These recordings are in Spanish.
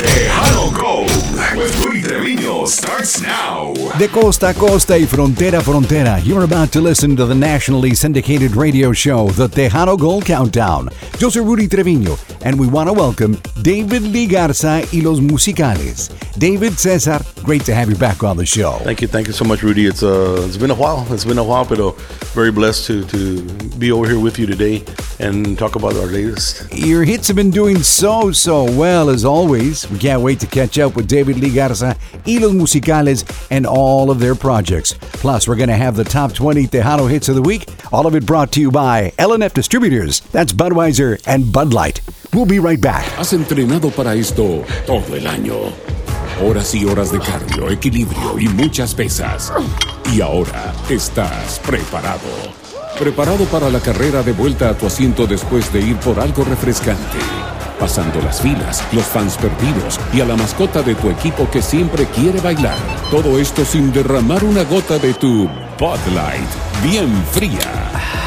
Tejano Gold with Rudy Treviño starts now. De costa a costa y frontera a frontera, you're about to listen to the nationally syndicated radio show, the Tejano Gold Countdown. Yo soy Rudy Treviño, and we want to welcome David Lee Garza y los Musicales. David, Cesar, great to have you back on the show. Thank you so much, Rudy. It's been a while. But very blessed to be over here with you today and talk about our latest. Your hits have been doing so well as always. We can't wait to catch up with David Lee Garza y los Musicales and all of their projects. Plus, we're going to have the top 20 Tejano hits of the week. All of it brought to you by LNF Distributors. That's Budweiser and Bud Light. We'll be right back. Has entrenado para esto todo el año. Horas y horas de cardio, equilibrio y muchas pesas. Y ahora estás preparado. Preparado para la carrera de vuelta a tu asiento después de ir por algo refrescante. Pasando las filas, los fans perdidos y a la mascota de tu equipo que siempre quiere bailar. Todo esto sin derramar una gota de tu Bud Light bien fría.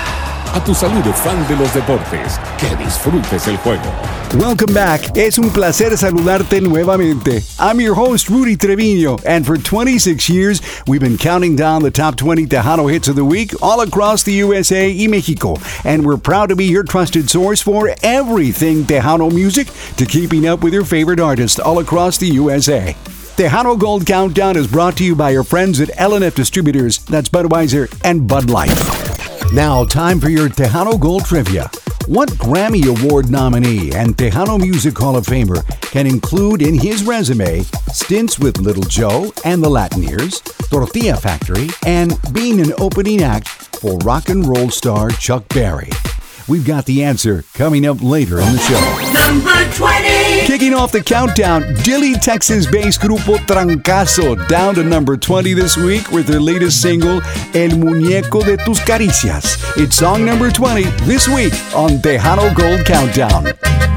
A tu salud, fan de los deportes, que disfrutes el juego. Welcome back. Es un placer saludarte nuevamente. I'm your host, Rudy Treviño, and for 26 years, we've been counting down the top 20 Tejano hits of the week all across the USA y Mexico. And we're proud to be your trusted source for everything Tejano music to keeping up with your favorite artists all across the USA. Tejano Gold Countdown is brought to you by your friends at LNF Distributors, that's Budweiser and Bud Light. Now, time for your Tejano Gold Trivia. What Grammy Award nominee and Tejano Music Hall of Famer can include in his resume stints with Little Joe and the Latineers, Tortilla Factory, and being an opening act for rock and roll star Chuck Berry? We've got the answer coming up later in the show. Number 20! Kicking off the countdown, Dilley, Texas-based Grupo Trancazo, down to number 20 this week with their latest single, El Muñeco de Tus Caricias. It's song number 20 this week on Tejano Gold Countdown.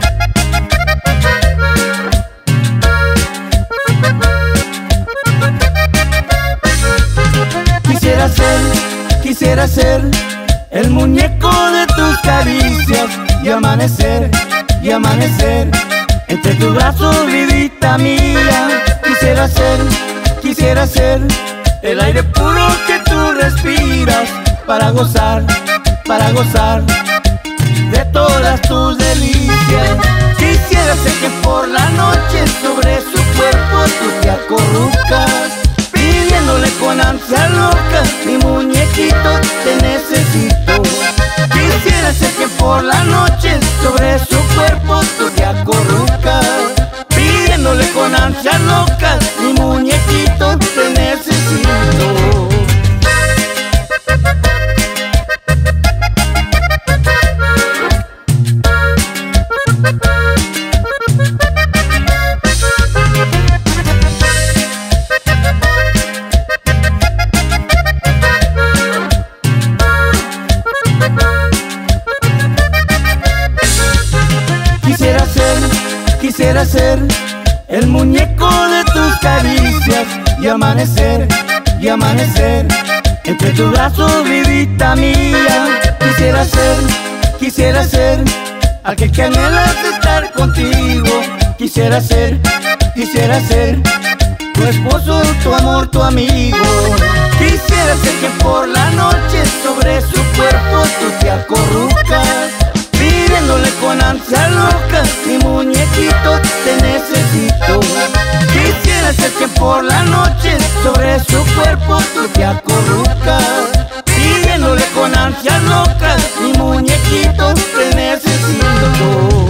Quisiera ser el muñeco de tus caricias y amanecer entre tus brazos, vidita mía. Quisiera ser el aire puro que tú respiras para gozar de todas tus delicias. Quisiera ser que por la noche sobre su cuerpo tú te acurrucas, pidiéndole con ansia loca, mi muñequito te necesito. Quisiera ser que por la noche sobre su cuerpo tú te acurrucas, pidiéndole con ansia loca, mi muñequito te necesito. Quisiera ser el muñeco de tus caricias y amanecer entre tus brazos, vidita mía. Quisiera ser aquel que anhelas estar contigo. Quisiera ser tu esposo, tu amor, tu amigo. Quisiera ser que por la noche sobre su cuerpo tú te acurrucas, pidiéndole con ansia loca, mi muñequito te necesito. Quisiera ser que por la noche sobre su cuerpo tú te acurrucas, pidiéndole con ansia loca, mi muñequito te necesito.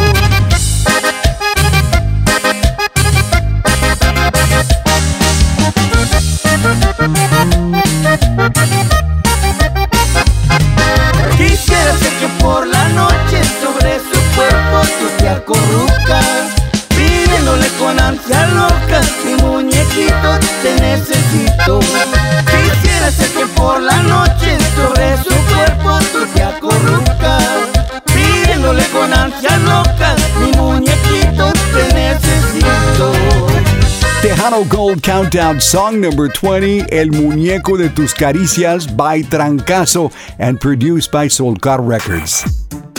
Quisiera ser que por la noche sobre su cuerpo tú te acurrucas, pidiéndole con ansia loca, mi muñequito te necesito. Quisiera ser que por la noche sobre su cuerpo tú te acurrucas, pidiéndole con ansia loca, mi muñequito te necesito. Tejano Gold Countdown song number 20, El Muñeco de Tus Caricias by Trancazo and produced by Solcar Records.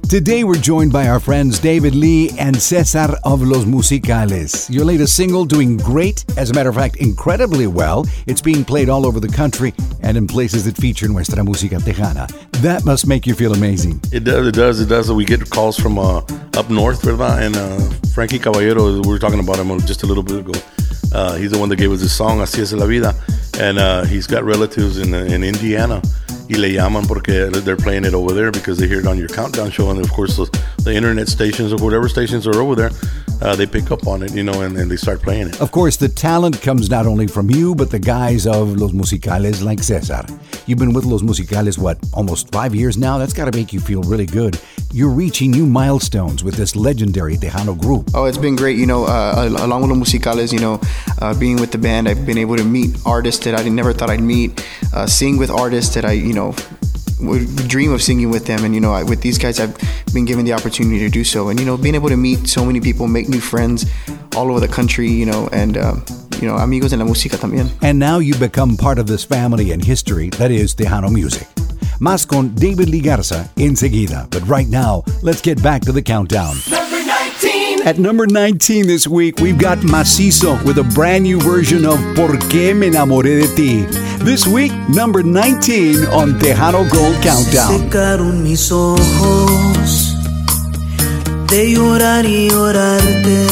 Today we're joined by our friends David Lee and Cesar of Los Musicales. Your latest single doing great, as a matter of fact, incredibly well. It's being played all over the country and in places that feature Nuestra Música Tejana. That must make you feel amazing. It does. We get calls from up north, ¿verdad? And Frankie Caballero, we were talking about him just a little bit ago. He's the one that gave us this song, Así es la vida. And he's got relatives in Indiana. Y le llaman porque they're playing it over there because they hear it on your countdown show. And of course, the internet stations or whatever stations are over there, they pick up on it, and they start playing it. Of course, the talent comes not only from you, but the guys of Los Musicales like Cesar. You've been with Los Musicales, almost 5 years now? That's got to make you feel really good. You're reaching new milestones with this legendary Tejano group. Oh, it's been great. Along with Los Musicales, being with the band, I've been able to meet artists that I never thought I'd meet, sing with artists that I, would dream of singing with them. And, with these guys, I've been given the opportunity to do so. And, being able to meet so many people, make new friends all over the country, and amigos en la música también. And now you become part of this family and history that is Tejano music. Más con David Lee Garza enseguida. But right now, let's get back to the countdown. Number 19. At number 19 this week, we've got Macizo with a brand new version of Por qué me enamoré de ti. This week, number 19 on Tejano Gold Countdown. Secaron mis ojos de llorar y llorarte.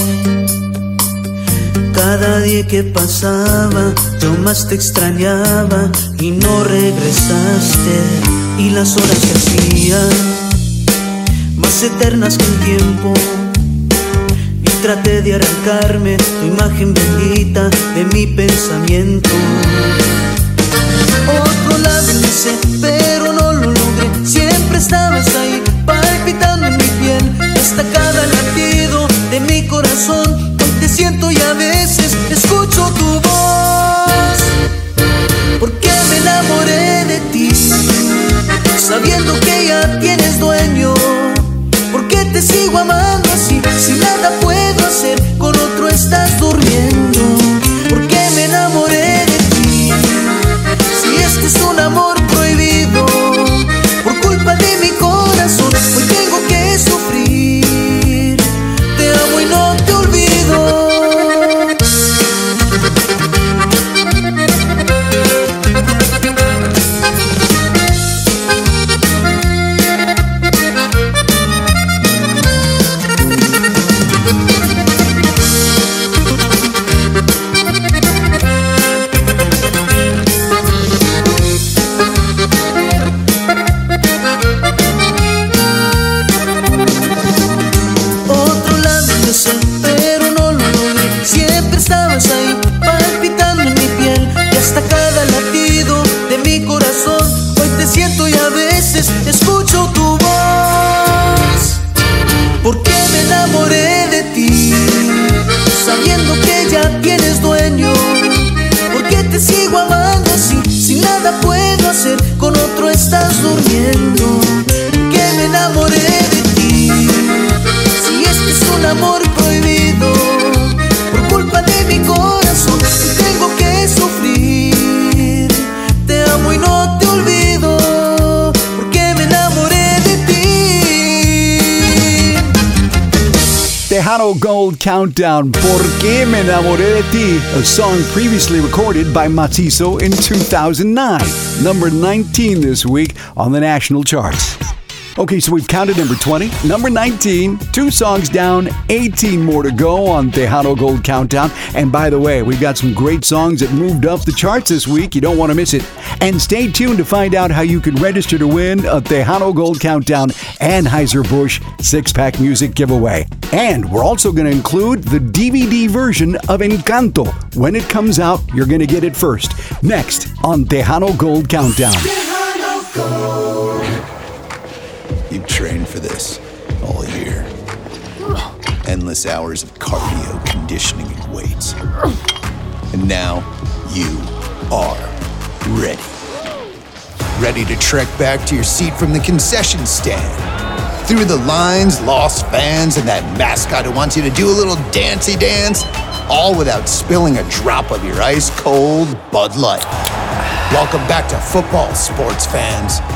Cada día que pasaba, yo más te extrañaba y no regresaste. Y las horas que hacían más eternas que el tiempo. Y traté de arrancarme tu imagen bendita de mi pensamiento. Otro lado hice, pero no lo logré. Siempre estabas ahí, palpitando en mi piel. Hasta cada latido de mi corazón. Hoy te siento y a veces escucho tu voz. Porque me enamoré de ti, sabiendo que ya tienes dueño. Porque te sigo amando así, si nada puedo hacer, con otro estás durmiendo. Porque me enamoré de ti, si este es un amor prohibido, por culpa de mi corazón, hoy tengo que sufrir. Te amo y no te olvido. Escucho tu voz, porque me enamoré de ti, sabiendo que ya tienes dueño. Porque te sigo amando así, si nada puedo hacer, con otro estás durmiendo. Porque me enamoré de ti, si este es un amor prohibido, por culpa de mi corazón, tengo que sufrir. Te amo y no te olvido. Tejano Gold Countdown, ¿Por qué me enamoré de ti? A song previously recorded by Macizo in 2009. Number 19 this week on the national charts. Okay, so we've counted number 20, number 19, 2 songs down, 18 more to go on Tejano Gold Countdown. And by the way, we've got some great songs that moved up the charts this week. You don't want to miss it. And stay tuned to find out how you can register to win a Tejano Gold Countdown Anheuser-Busch 6-pack music giveaway. And we're also going to include the DVD version of Encanto. When it comes out, you're going to get it first. Next on Tejano Gold Countdown. Tejano Gold. You've trained for this all year. Endless hours of cardio, conditioning, and weights. And now you are ready. Ready to trek back to your seat from the concession stand. Through the lines, lost fans, and that mascot who wants you to do a little dancey dance, all without spilling a drop of your ice-cold Bud Light. Welcome back to football, sports fans.